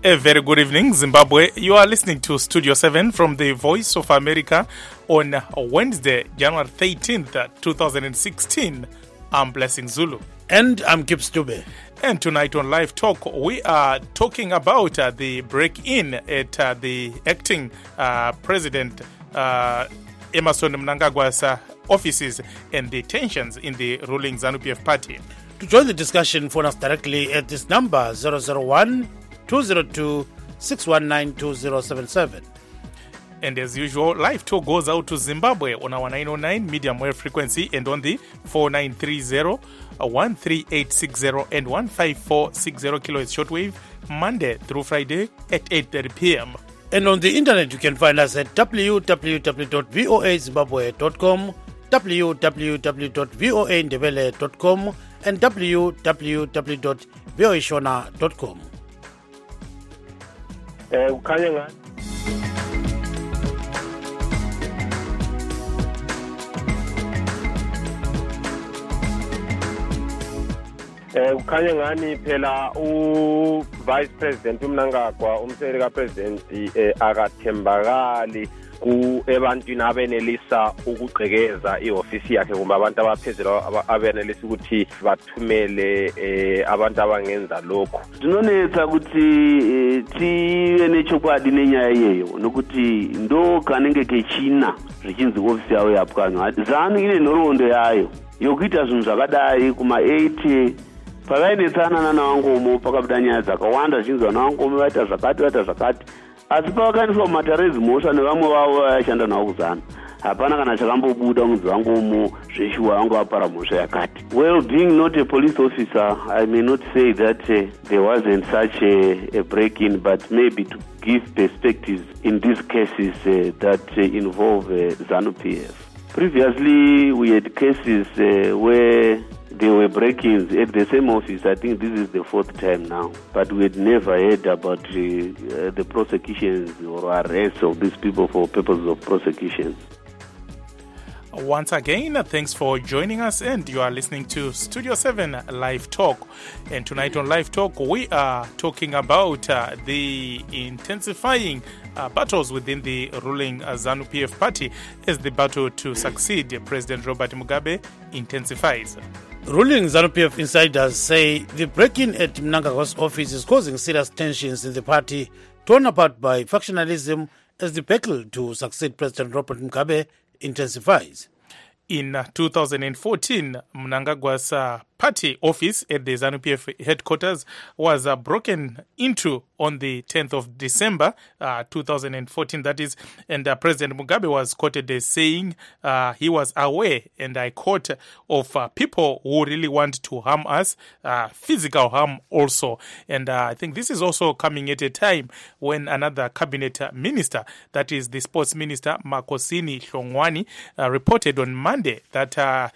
A very good evening, Zimbabwe. You are listening to Studio 7 from the Voice of America on Wednesday, January 13th, 2016. I'm Blessing Zulu. And I'm Gibbs Dube. And tonight on Live Talk, we are talking about the break-in at the acting President Emmerson Mnangagwa's offices and the tensions in the ruling ZANU-PF party. To join the discussion, phone us directly at this number 001-202-619-2077. And as usual, Live Talk goes out to Zimbabwe on our 909 medium wave frequency and on the 4930, 13860 and 15460 kilohertz shortwave, Monday through Friday at 8:30 p.m. And on the internet, you can find us at www.voazimbabwe.com, www.voandebele.com, and www.voashona.com. Ukhanya ngani phela u-Vice President uMnangagwa umsekeli ka-President akathembakali ebantwini abenelisa ukugqekeza ihofisi yakhe kumbe abantu abaphezulu abenelisa ukuthi bathumele abantu abangenza lokho. Tinonetsa kuti tive nechokwadi nenyaya iyeyo nokuti ndo kanenge kechina zvichinzi ofisi yawo yapwanywa. ZANU ine nhoroondo yayo yokuita zvinhu zvakadai kuma-8 pavainetsana nanavangomo pakabuda nyaya dzakawanda zvinzi vanavangomo vaita zvakati asi pavakaendeswa mumatarezi mhosva nevamwe vavo vaishanda navo kuzana hapana kana chakambobuda kunzi vangomo zveshuwa vanga vapara mhosva yakati. Well, being not a police officer, I may not say that there wasn't such a break-in, but maybe to give perspectives in these cases that involve ZANU-PF. Previously, we had cases where there were break-ins at the same office. I think this is the 4th time now. But we had never heard about the prosecutions or arrests of these people for purposes of prosecutions. Once again, thanks for joining us, and you are listening to Studio 7 Live Talk. And tonight on Live Talk, we are talking about the intensifying battles within the ruling ZANU-PF party as the battle to succeed President Robert Mugabe intensifies. Ruling ZANU-PF insiders say the break-in at Mnangagwa's office is causing serious tensions in the party, torn apart by factionalism as the battle to succeed President Robert Mugabe intensifies. In 2014, Mnangagwa's party office at the ZANU-PF headquarters was broken into on the 10th of December 2014, that is, and President Mugabe was quoted as saying he was aware, and I quote, of people who really want to harm us, physical harm also. And I think this is also coming at a time when another cabinet minister, that is the sports minister, Makosini Hlongwane, reported on Monday that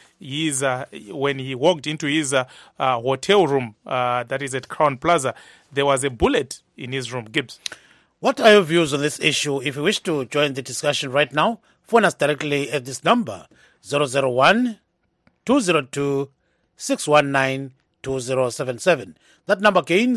when he walked into his hotel room, that is at Crown Plaza, there was a bullet in his room. Gibbs. What are your views on this issue? If you wish to join the discussion right now, phone us directly at this number, 001-202-619-2077. That number again,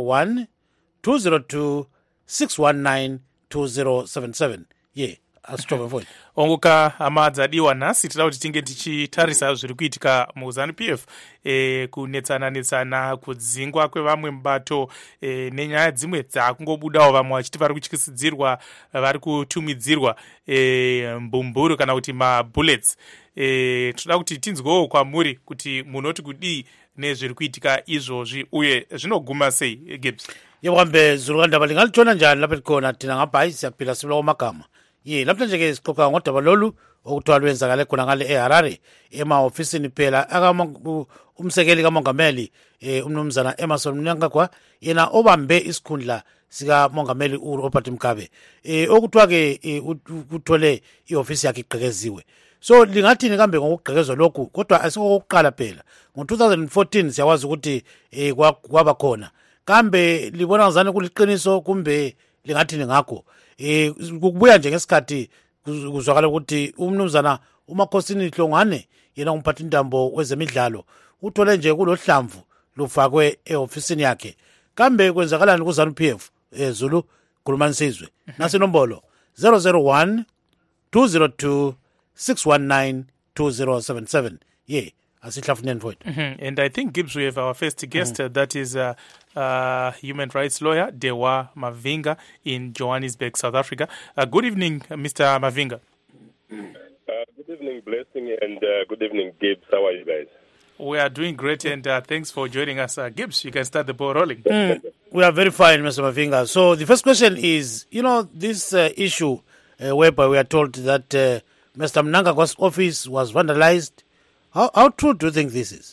001-202-619-2077. Yeah. onguka amadzadiwa nhasi tida kuti tinge tichitarisa zviri kuitika muZANU-PF kunetsana kudzingwa kwevamwe mubato nenyaya dzimwe dzakungobudawo vamwe vachiti vari kutyisidzirwa vari kutumidzirwa mbumburu kana kuti mabullets. Toda kuti tinzwewo kwamuri kuti munoti kudii nezviri kuitika izvozvi uye zvinoguma sei. Gibbs. Yewambe zurukandaba lingalitshona njani lapha likhona thina ngabhayi siyaphila sibula kwamagama. Namhlanje ke sixoxa ngodaba lolu okuthiwa lwenzakale khona ngale eHarare ema-ofisini phela umsekeli kamongameli umnumzana Emmerson Mnangagwa yena obambe isikhundla sikamongameli uRobert Mugabe okuthiwa ke uthole iofisi yakhe igqekeziwe. So lingathini kambe ngokugqekezwa lokhu, kodwa asikokuqala phela ngo-2014 siyawazi ukuthi kwaba khona. Kambe libona ngazani kuliqiniso kumbe lingathini ngakho? Kubuya nje ngesikhathi kuzwakala ukuthi umnumzana uMakhosini Hlongwane yena umphathintambo wezemidlalo uthole nje kulohlamvu lufakwe eofisini yakhe. Kambe kwenzakalani kuZANU-PF Zulu khuluma nisizwe nasi nombolo 001 202 619 2077 yeah asihlafuneni mfowethu. And I think, Gibbs, we have our first guest. That is human rights lawyer Dewa Mavinga in Johannesburg, South Africa. Good evening, Mr. Mavinga. Good evening, Blessing, and good evening, Gibbs. How are you guys? We are doing great, and thanks for joining us. Gibbs, you can start the ball rolling. We are very fine, Mr. Mavinga. So the first question is, this issue whereby we are told that Mr. Mnangagwa's office was vandalized. How true do you think this is?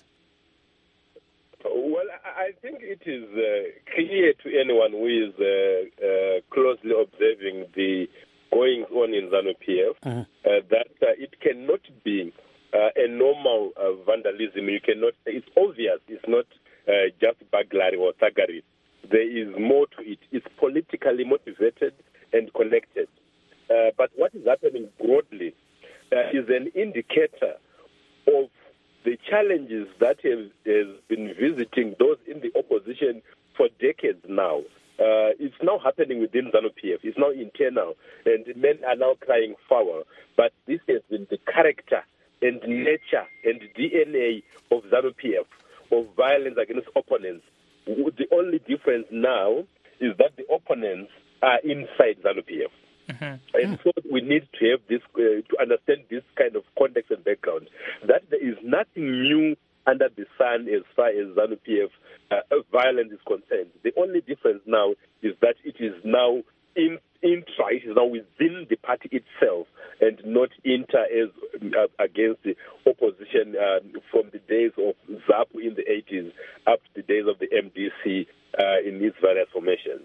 Well, I think it is clear to anyone who is closely observing the goings on in ZANU-PF that it cannot be a normal vandalism. You cannot. It's obvious. It's not just burglary or thuggery. There is more to it. It's politically motivated and connected. But what is happening broadly is an indicator of the challenges that has been visiting those in the opposition for decades now. It's now happening within ZANU-PF. It's now internal, and men are now crying foul. But this has been the character and nature and DNA of ZANU-PF, of violence against opponents. The only difference now is that the opponents are inside ZANU-PF. And so we need to have this, to understand this kind of context and background, that there is nothing new under the sun as far as ZANU-PF violence is concerned. The only difference now is that it is now it is now within the party itself and not as against the opposition from the days of ZAPU in the 80s up to the days of the MDC in its various formations.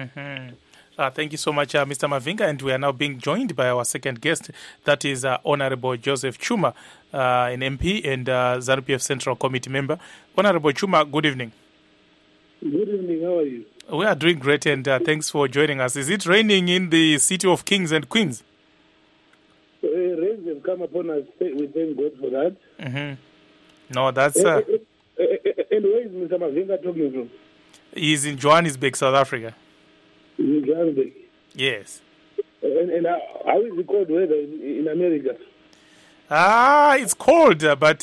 Thank you so much, Mr. Mavinga, and we are now being joined by our second guest, that is Honorable Joseph Chuma, an MP and ZANU-PF Central Committee member. Honorable Chuma, good evening. Good evening, how are you? We are doing great, and thanks for joining us. Is it raining in the city of kings and queens? Rains have come upon us, we thank God for that. No, that's... And where is Mr. Mavinga talking from? He's in Johannesburg, South Africa. In Johannesburg? Yes. And how is the cold weather in America? It's cold, but,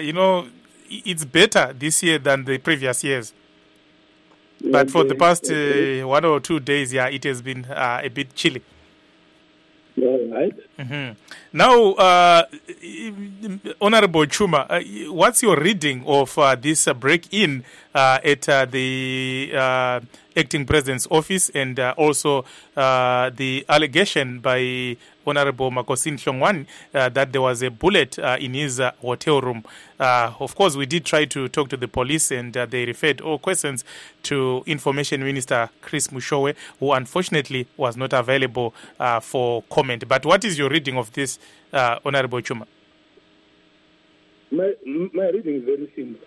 it's better this year than the previous years. But for the past 1 or 2 days, it has been a bit chilly. All right. Now, Honorable Chuma, what's your reading of this break-in at the acting president's office, and also the allegation by Honorable Makosin Hlongwane that there was a bullet in his hotel room? Of course, we did try to talk to the police, and they referred all questions to Information Minister Chris Mushowe, who unfortunately was not available for comment. But what is your reading of this, Honorable Chuma? My reading is very simple.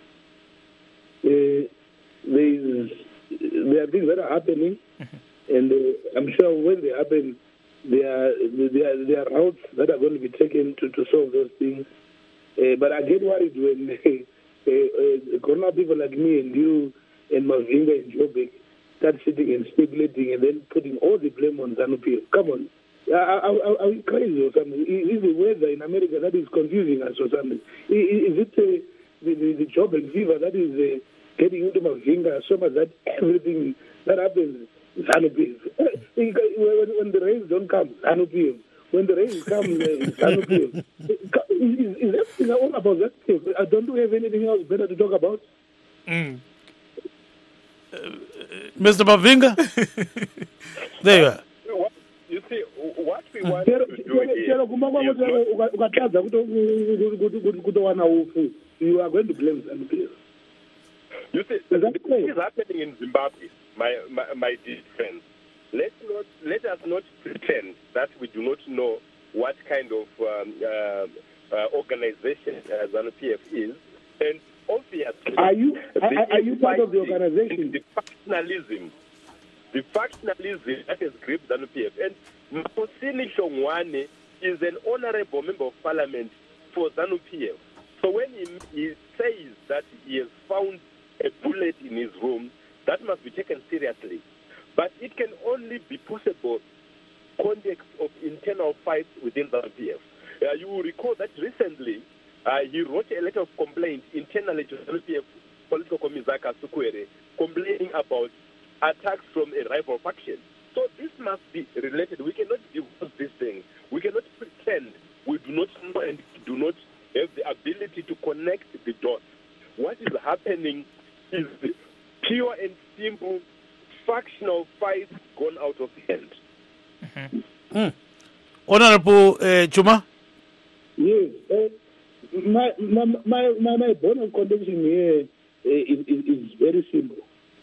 There are things that are happening, and I'm sure when they happen, there are routes that are going to be taken to solve those things. But I get worried when corona people like me and you and Mavinga and Joburg start sitting and speculating and then putting all the blame on ZANU-PF. Come on. Are we crazy or something? Is the weather in America that is confusing us or something? Is it the Joburg fever that is getting into Mavinga so much that everything that happens is ZANU-PF? When the rains don't come, ZANU-PF. When the rains come, ZANU-PF. Is everything all about that? Don't we have anything else better to talk about? Mr. Mavinga? There you are. You see, what we want to do you are going to blame ZANU-PF. You see, this is happening in Zimbabwe, my dear friends. Let us not pretend that we do not know what kind of organization ZANU-PF is, and obviously, are you part of the organization? The factionalism that has gripped ZANU-PF, and Makosin Hlongwane is an honorable member of parliament for ZANU-PF. So when he says that he has found a bullet in his room, that must be taken seriously. but it can only be possible context of internal fights within the ZANU-PF. You will recall that recently he wrote a letter of complaint internally to the ZANU-PF political commissar Sukwere, complaining about attacks from a rival faction. So this must be related. We cannot divorce these things. We cannot pretend we do not know and do not have the ability to connect the dots. What is happening is pure and simple factional fights gone out of hand. Honorable Chuma? Yes. My bone of contention here is very simple.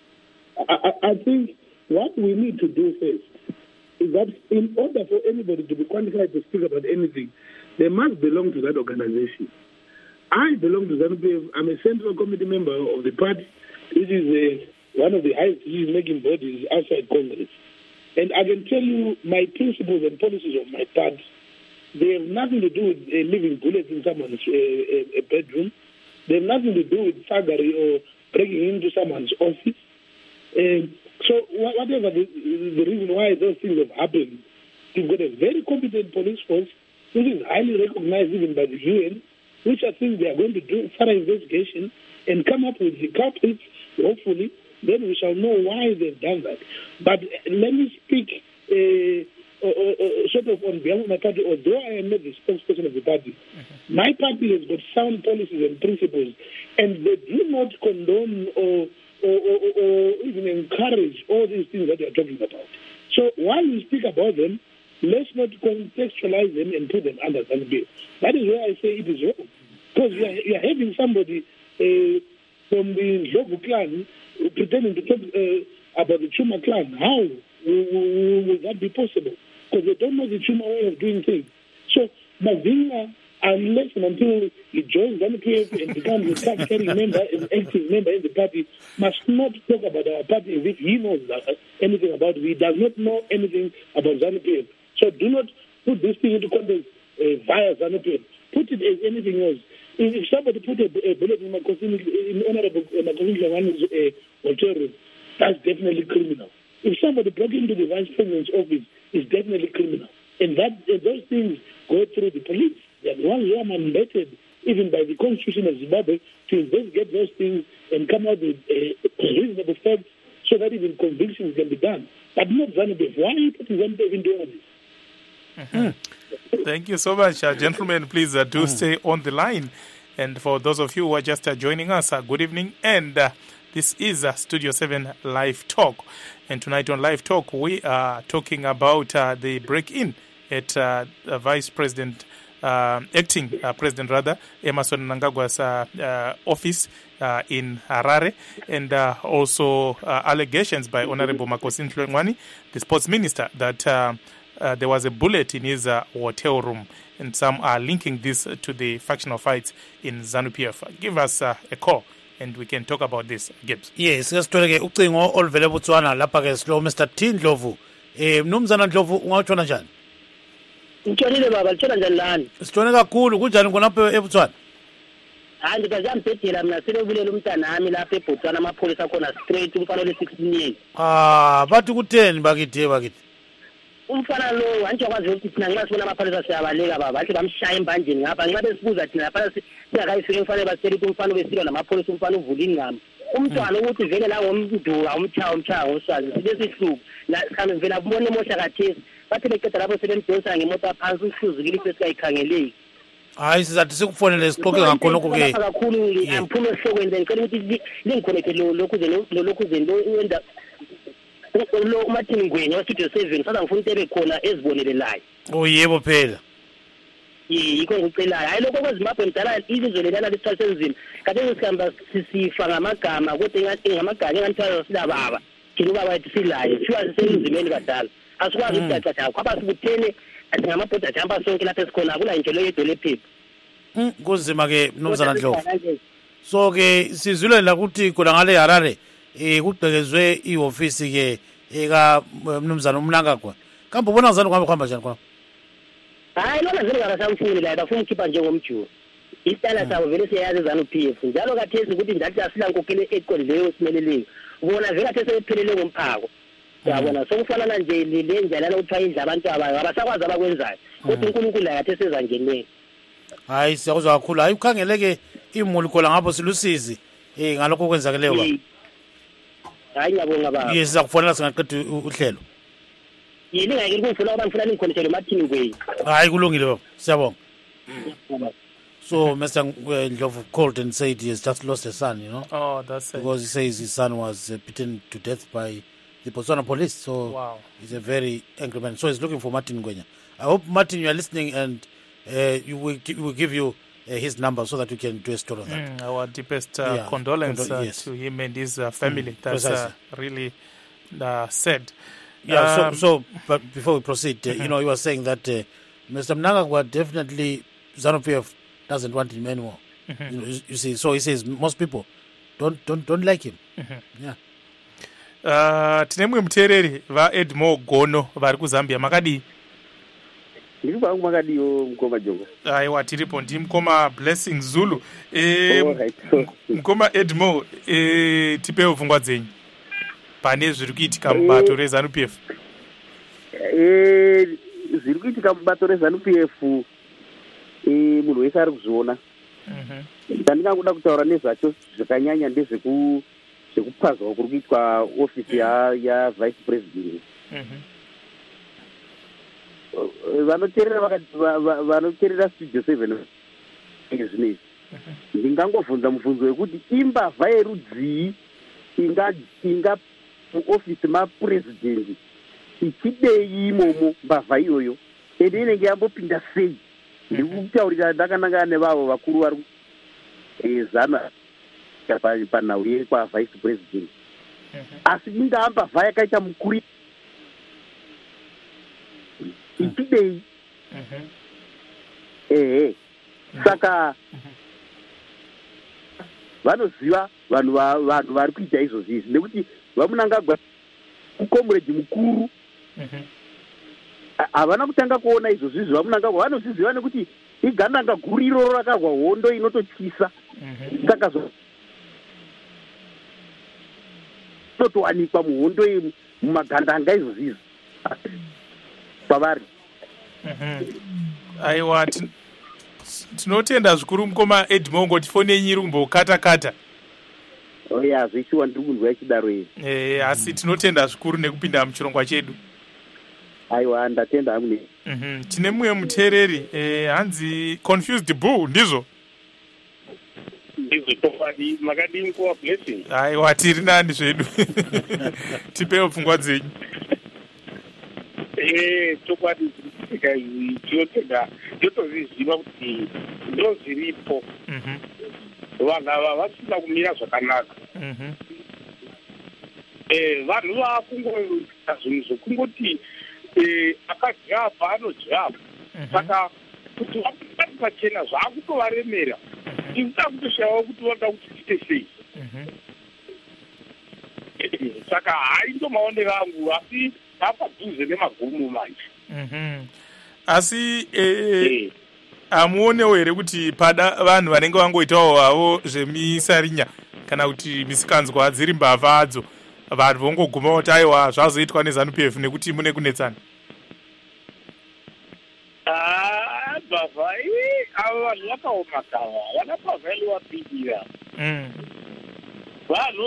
I think what we need to do first is that in order for anybody to be qualified to speak about anything, they must belong to that organization. I belong to ZANU-PF. I'm a central committee member of the party, which is one of the highest decision-making bodies outside Congress. And I can tell you my principles and policies of my party. They have nothing to do with leaving bullets in someone's bedroom. They have nothing to do with thuggery or breaking into someone's office. So whatever the reason why those things have happened, you've got a very competent police force, which is highly recognized even by the UN, which I think they are going to do a thorough investigation and come up with the culprits, hopefully. Then we shall know why they've done that. But let me speak sort of on behalf of my party, although I am not the spokesperson of the party. My party has got sound policies and principles, and they do not condone or even encourage all these things that they are talking about. So while we speak about them, let's not contextualize them and put them under ZANU-PF. That is why I say it is wrong. Because you are having somebody from the Ndlovu clan pretending to talk about the Chuma clan. How will that be possible? Because they don't know the Chuma way of doing things. So Mazinga, unless and until he joins ZANU-PF and becomes a card-carrying member, an active member in the party, must not talk about our party as if he knows anything about it. He does not know anything about ZANU-PF. So do not put this thing into context via ZANU-PF. Put it as anything else. If somebody put a bullet in Honorable Makosini Dlengwane's hotel room, that's definitely criminal. If somebody broke into the vice president's office, it's definitely criminal. And those things go through the police. They are the ones who are mandated, even by the Constitution of Zimbabwe, to investigate those things and come out with reasonable facts so that even convictions can be done. But not ZANU-PF. Why are you putting ZANU-PF into all this? Thank you so much, gentlemen. Please do stay on the line. And for those of you who are just joining us, good evening. And this is Studio 7 Live Talk. And tonight on Live Talk, we are talking about the break-in at Vice President, acting President rather, Emmerson Mnangagwa's office in Harare, and also allegations by Honorable Makosini Dlengwane, the sports minister, that there was a bullet in his hotel room, and some are linking this to the factional fights in ZANU-PF. Give us a call and we can talk about this, Gibbs. Yes, sesithole ke ucingo oluvele eBotswana lapha ke silo Mr. T Ndlovu. Mnumzana Ndlovu ungawutshona njani? Ngitshonile baba, ngitshona njani lani? Sitshone kakhulu kunjani khonapha eBotswana? Hayi ngizambhedela mina silobulela umntana wami lapha eBotswana amapholisa khona straight umfana le-16 years. Bathi kutheni bakithi? Umfana lo anjekwazi ukuthi thina nxa sibona amapholisa siyabaleka baba, bathi bamshaya embandeni ngapha nxa besibuza thina lapha singakayifika umfana basitshela ukuthi umfana ubesilwa namapholisa umfana uvula ingqamu. Umntwana ukuthi vele la ngomduka umchaya ngoswazi sibe sihluku la sikhambe vele abone emohla kathesi bathi beqeda lapho sebemdonsa ngemota phansi uhluzukile sesingayikhangeleki. Hayi sizathi sikufonele siqoke ngakhona okuke kakhulu amphume ehlokweni ngicela ukuthi lingikhonekhe lokhu zento wenda lo uMartin Ngwenya wa-Studio 7 sada ngifuna into ebekhona ezibonelelayo. Yebo phela. Yikho ngicelayo. Hayi lokho kweZimbabwe mdala izizwe lelana lesithathu senzima. Kade sihamba sifa ngamagama kodwa engathi ngamagama engathi sila baba. Thina ubaba ethi silayo. Kuthiwa sisemzimeni kadala. Asikwazi ukucaca jakho. Abasibuthene asingamabhoda ajamba sonke lapha esikhona akula nje lo yedwa lephepha. Kunzima ke Mnumzana Ndlovu. So ke sizwile la ukuthi khona ngale Harare kugqekezwe iofisi ke eka Mnumzana Mnangagwa. Kambe ubona ngizani kuhamba njani khona? Hayi lona zelo akasamfuni la bafuna ukhipha njengomjulu. Isitala sabo vele siyayazi ZANU-PF. Njalo kathesi ukuthi ndathi asila nkokele eqondileyo simeleleyo. Bona vele kathesi sephelele ngomphako. yabona sokufanana nje le njalo lokuthiwa idla abantu abayo abasakwazi abakwenzayo kodwa uNkulunkulu akathi sezangeneni. Hayi siyakuzwa kakhulu. Hayi ukhangeleke imuli khola ngapho silusizi ngalokho kwenzakeleyo baba. Hayi ngiyabonga baba. Yes sizakufonela singaqeda uhlelo. Yini ngeke ngikufuna abantu fulani ngikhonethele Martin Ngweni. Hayi kulungile baba. Siyabonga. So Mr. Ndlovu called and said he has just lost a son, you know. Oh, that's it. Because he says his son was beaten to death by the Botswana police. So Wow. he's a very angry man. So he's looking for Martin Ngwenya. I hope Martin you are listening and we will give you his number so that you can do a story on that. Our deepest condolence yes. to him and his family. That's Precisely. really sad. Yeah. But before we proceed, you know, you were saying that Mr. Mnangagwa definitely ZANU-PF doesn't want him anymore. You see, so he says most people don't like him. Yeah. Tine mumwe muteereri vaEdmo Gono vari kuZambia makadii? Ndiri pangu makadiyo mukoma Jongo. Aiwa tiripo ndimukoma Blessing Zulu. Mukoma Edmo tipewo pfungwa dzenyu pane zviri kuitika mubato reZANU-PF. Zviri kuitika mubato reZANU-PF munhu wese ari kuzviona. Ndandingangoda kutaura nezvacho zvakanyanya ndezvekupazwa kuri kuitwa ofisi yavice president. Vanoteerera studio 7 zvinezvi ndingangovhunza mubvunzo wekuti imbavha yerudzii inga muofisi mapurezidendi ichidei imomo mbavha iyoyo ende inenge yambopinda sei. Ndiri kutaurira ndakanangana nevavo vakuru vari zana panhau yekwavice president asi ingaa mbavha yakaita mukuru ichidei. Saka vanoziva vanhu vari kuita izvozvi izvi nekuti vaMunangagwa mukomuredi mukuru havana kutanga kuona izvozvi izvi. VaMunangagwa vanozviziva nekuti igandanga guru iroro rakarwa hondo inototyisa. Saka totowanikwa muhondo mumagandanga izvozvi izvi kwavari. Aiwa tinotenda zvikuru mukoma Edmo ngoti foni yenyu iri kumbokata-kata. Oya zvishuwa ndiri kunzwa ichidaro iyi. Asi tinotenda zvikuru nekupinda muchirongwa chedu. Aiwa ndatenda hamune. Tine mumwe muteereri hanzi Confused Bull ndizvo? Ndizvo tofani makadii mukoma Blessing. Aiwa tiri nani zvedu. Tipewo pfungwa dzenyu. Chokwadi zvirikuitika izvi tinotenda ndotozviziva kuti ndo zviripo. Vanhu ava vasina kumira zvakanaka. Vanhu vakungoita zvinhu zvokungoti akadyapa anodyapa. Saka kuti vapati pachena zvaakutovaremera. Ikuda kutoshayiwa kuti vanoda kuti tiite sei. Saka hai ndo maonero angu asi apadhuze nemagumu manje. Asi amuonewo here kuti pada vanhu vanenge vangoitawo havo zvemisarinya kana kuti misikanzwa dziri mbavha adzo vanhu vongoguma kuti aiwa zvazoitwa neZANU-PF nekuti mune kunetsana? Mbavha ava vanhu vakaoma kava vana mbavha iliwapidira. Vanhu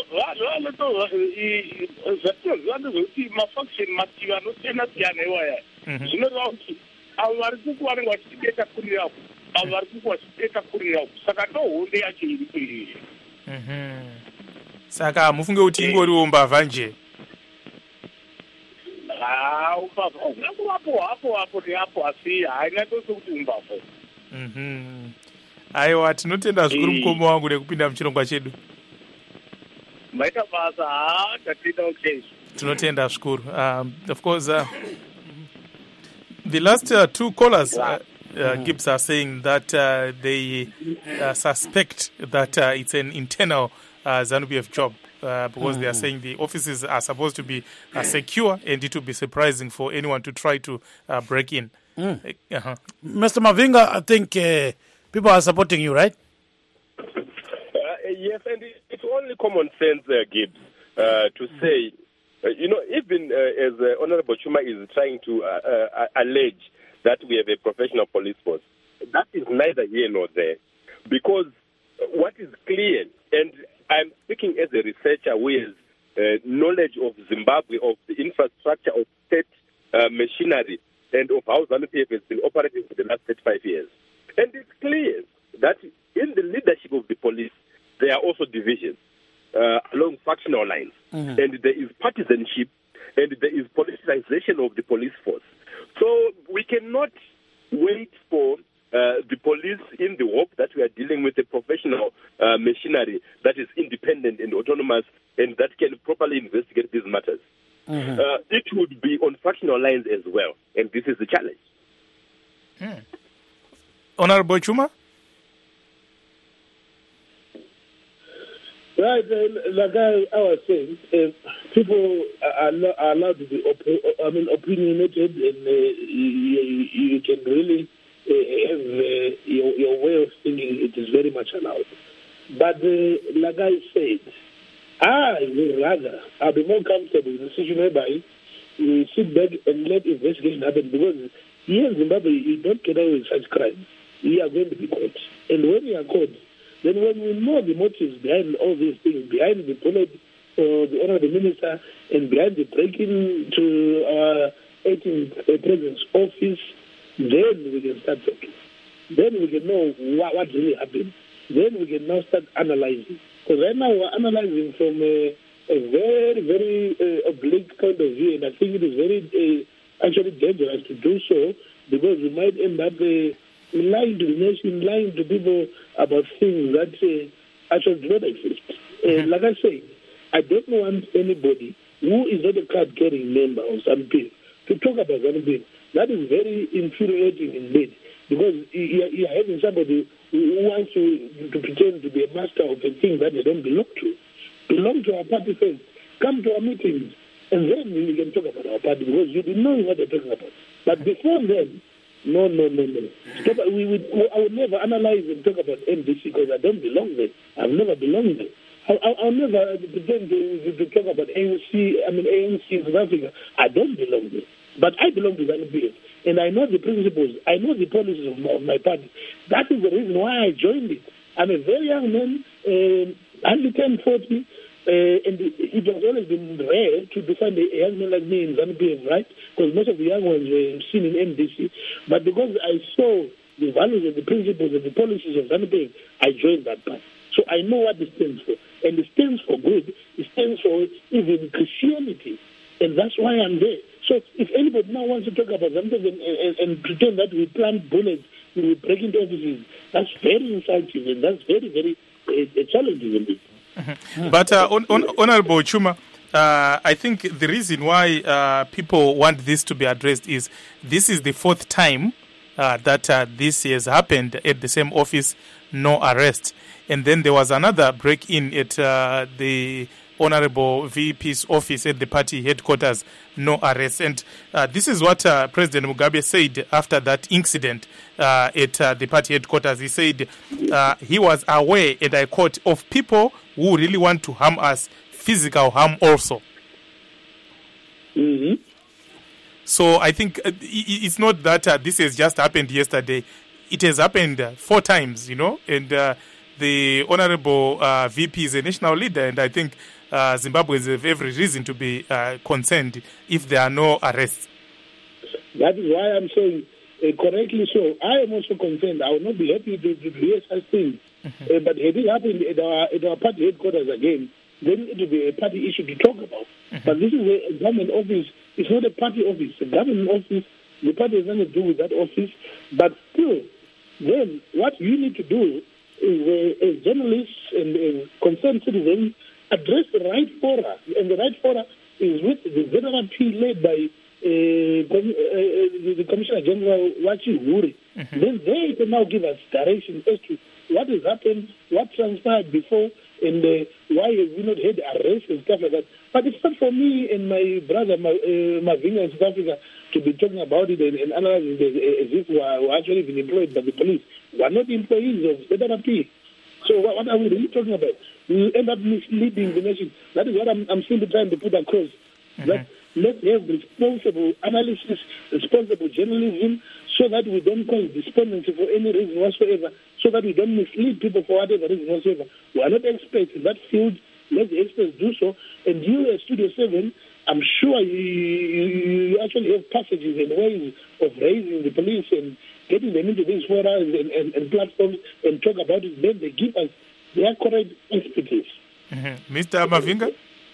zvatoziva ndezvekuti mafaction mativi anosiyana-siyana iwaya zvinoreva kuti avo vari kuku vanenge vachitibeta kuriraku avo vari kuku vachitibeta kuriraku saka ndo hondo yacho iri kuirii. Saka mufunge kuti ingoriwo mbavha nje? Umbavha ungangovapo hapo neapo asi haina tose kuti umbavha. Aiwa tinotenda zvikuru mukoma wangu nekupinda muchirongwa chedu. Maita basa tatenda ukesho. Tinotenda zvikuru. Of course the last two callers Gibbs are saying that they suspect that it's an internal ZANU-PF job because they are saying the offices are supposed to be secure and it would be surprising for anyone to try to break in. Mr. Mavinga, I think people are supporting you, right? Yes, and it's only common sense, Gibbs, to say Even as Honorable Chuma is trying to allege that we have a professional police force, that is neither here nor there. Because what is clear, and I'm speaking as a researcher who has knowledge of Zimbabwe, of the infrastructure of state machinery, and of how ZANU-PF has been operating for the last 35 years. And it's clear that in the leadership of the police, there are also divisions along factional lines. Mm-hmm. And there is partisanship, and there is politicization of the police force. So we cannot wait for the police in the hope that we are dealing with a professional machinery that is independent and autonomous and that can properly investigate these matters. Mm-hmm. It would be on factional lines as well, and this is the challenge. Honorable Chuma? Right, like I was saying, people are allowed to be opinionated, and you can really have your way of thinking. It is very much allowed. But like I said, I would rather, I'll be more comfortable in a situation whereby you sit back and let investigation happen, because here in Zimbabwe, you don't get away with such crimes. You are going to be caught. And when you are caught, then when we know the motives behind all these things, behind the bullet for the honorable minister and behind the breaking to our 18th president's office, then we can start talking. Then we can know what really happened. Then we can now start analyzing. Because right now we're analyzing from a very, very oblique point of view, and I think it is very actually dangerous to do so, because we might end up lying to the nation, lying to people about things that actually do not exist. Like I say, I don't want anybody who is not a card-carrying member of ZANU-PF to talk about ZANU-PF. That is very infuriating indeed, because you're having somebody who wants to pretend to be a master of a thing that they don't belong to. Belong to our party first. Come to our meetings, and then we can talk about our party, because you didn't know what they're talking about. But before then, no. Stop, I would never analyze and talk about MDC, because I don't belong there. I've never belonged there. I'll never pretend to talk about ANC in South Africa. I don't belong there. But I belong to ZANU-PF, and I know the principles, I know the policies of my party. That is the reason why I joined it. I'm a very young man, only 40, and it has always been rare to find a young man like me in ZANU-PF, right? Because most of the young ones were seen in MDC. But because I saw the values and the principles and the policies of ZANU-PF, I joined that party. So I know what it stands for. And it stands for good. It stands for even Christianity. And that's why I'm there. So if anybody now wants to talk about ZANU-PF and pretend that we plant bullets, we will break into offices, that's very insulting, and that's very, very challenging indeed. Mm-hmm. But Honorable Chuma, I think the reason why people want this to be addressed is this is the fourth time that this has happened at the same office, no arrest. And then there was another break-in at the Honorable VP's office at the party headquarters, no arrest. And this is what President Mugabe said after that incident at the party headquarters. He said he was aware, and I quote, of people who really want to harm us, physical harm also. Mm-hmm. So I think it's not that this has just happened yesterday. It has happened 4 times, and the Honorable VP is a national leader, and I think Zimbabweans have every reason to be concerned if there are no arrests. That is why I'm saying correctly so. I am also concerned. I would not be happy to hear such things. Mm-hmm. But had it happened at our party headquarters again, then it will be a party issue to talk about. Mm-hmm. But this is a government office. It's not a party office. It's a government office. The party has nothing to do with that office. But still, then what you need to do is, as journalists and concerned citizens, address the right fora. And the right fora is with the ZANU-PF led by the Commissioner General Wachi Huri. Mm-hmm. Then they can now give us direction as to what has happened, what transpired before, and why have we not had arrests and stuff like that. But it's not for me and my brother Mavinga in South Africa to be talking about it and analyzing it as if we are actually been employed by the police. We are not employees of ZANU-PF. So what are we really talking about? We will end up misleading the nation. That is what I'm simply trying to put across. that let's have responsible analysis, responsible journalism, so that we don't cause despondency for any reason whatsoever, so that we don't mislead people for whatever reason whatsoever. We are not experts in that field. Let the experts do so. And you, as Studio 7, I'm sure you actually have passages and ways of raising the police and getting them into these forums and platforms and talk about it. Then they give us their correct expertise. Mr. Mavinga?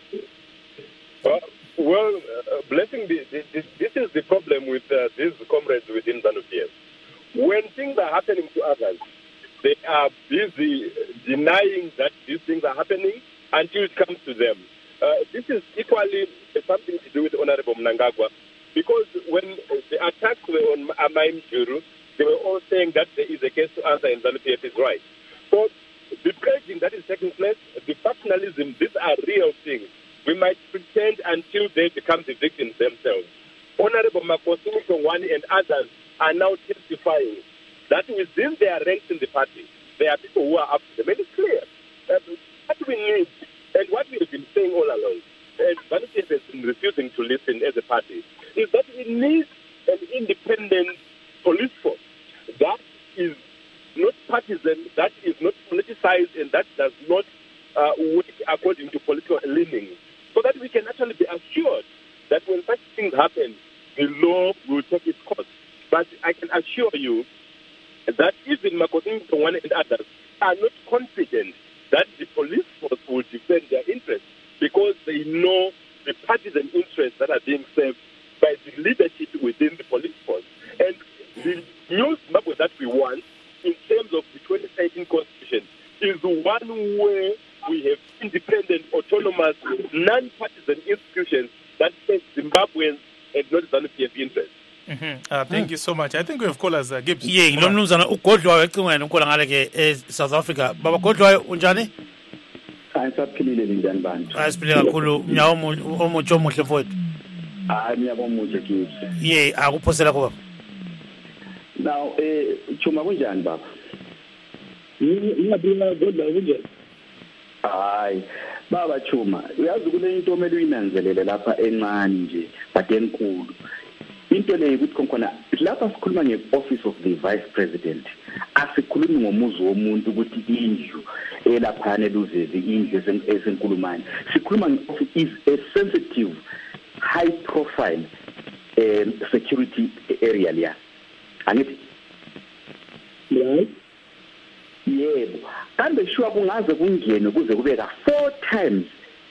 Blessing, this is the problem with these comrades within ZANU-PF. When things are happening to others, they are busy denying that these things are happening until it comes to them. This is equally something to do with Honorable Mnangagwa, because when the attacks were on Amaim Juru, they were all saying that there is a case to answer and ZANU-PF is right. So the purging that is taking place, the factionalism, these are real things. We might pretend until they become the victims themselves. Honorable Makosini Kongwani and others are now testifying that within their ranks in the party, there are people who are up to them. And it's clear. What we need, and what we have been saying all along, and ZANU-PF has been refusing to listen as a party, is that we need an independent police force that is not partisan, that is not politicized, and that does not work according to political leanings, so that we can actually be assured that when such things happen, the law will take its course. But I can assure you that even Makosini Kongwani and others are not confident that the police force will defend their interests, because they know the partisan interests that are being served by the leadership within the police force. And the new Zimbabwe that we want, in terms of the 2018 Constitution, is one where we have independent, autonomous, non-partisan institutions that serve Zimbabweans and not ZANU-PF interests. Thank you so much. I think we have callers Gibbs. Yeah, lo mnumzana ugodlwayo ecingweni ukhona ngale ke South Africa. Baba Godlwayo unjani? Saphilile linjani bantu? Asiphile kakhulu. Nyawo omutsho omuhle mfowethu. Ngiyabonga muhle kithi. Yeah, akuphosela ko baba. Now Chuma kunjani baba? Ngiyabonga Godlwayo kunjani? Hayi baba Chuma, uyazi kule into omele uyinanzelele lapha encane nje but enkulu. Into le ukuthi khona lapha sikhuluma nge-office of the vice president, asikhulumi ngomuzi womuntu ukuthi indlu elaphana eluzezi indlu esenkulumani. Sikhuluma nge-office is a sensitive, high profile security area leya. Angithi? Right. Yebo. Kambe sure kungaze kungene kuze kube ka 4 times.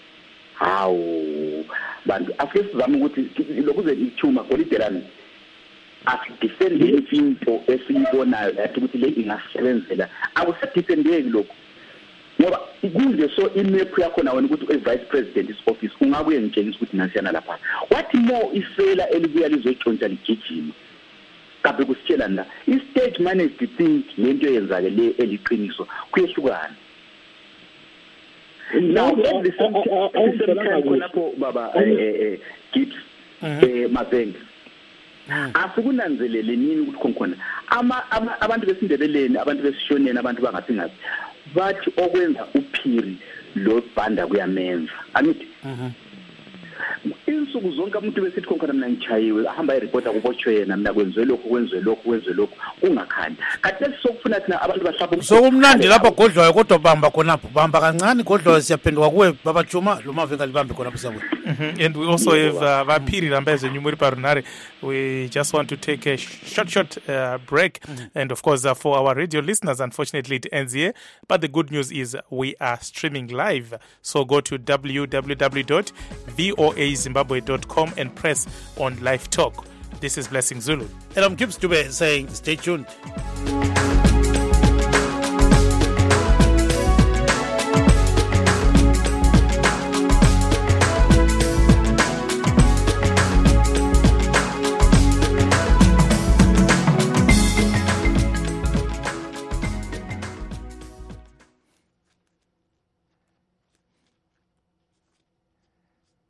Hawu. Bantu afike sizama ukuthi lokuze ichuma polidelani asidefend into esiyibonayo lathi ukuthi le ingasebenzela akusadependeki lokho, ngoba kunje so imap yakho nawe ukuthi vice president is office ungabuye ngitshengisa ukuthi nasiyana lapha what more isela elibuya lizoyitshontsha ligijima kabe kusitshela la i-state managed think lento yenzake le eliqiniso kuyehlukana. Now at the same time lapho baba Gibbs Mazengi asikunanzelele nini ukuthi khona abantu besindebeleni, abantu besishoneni, abantu bangathi ngathi bathi okwenza uphiri lo bhanda kuyamenza anithi insuku zonke umuntu besithi khona mina ngichayiwe ahamba ireporter kubotshwe yena mina kwenziwe lokho kungakhani kanti sokufuna thina abantu bahlapha sokumnandi lapha Godlwayo kodwa bamba khonapho bamba kancane Godlwayo siyaphenduka kuwe baba Chuma lo Mavinga libambe khonapho sakwe. And we also have Vapiri Lambezo Nyumuri Parunare. We just want to take a short break. And of course, for our radio listeners, unfortunately, it ends here. But the good news is we are streaming live. So go to www.voazimbabwe.com and press on Live Talk. This is Blessing Zulu. And I'm Gibbs Dube saying stay tuned.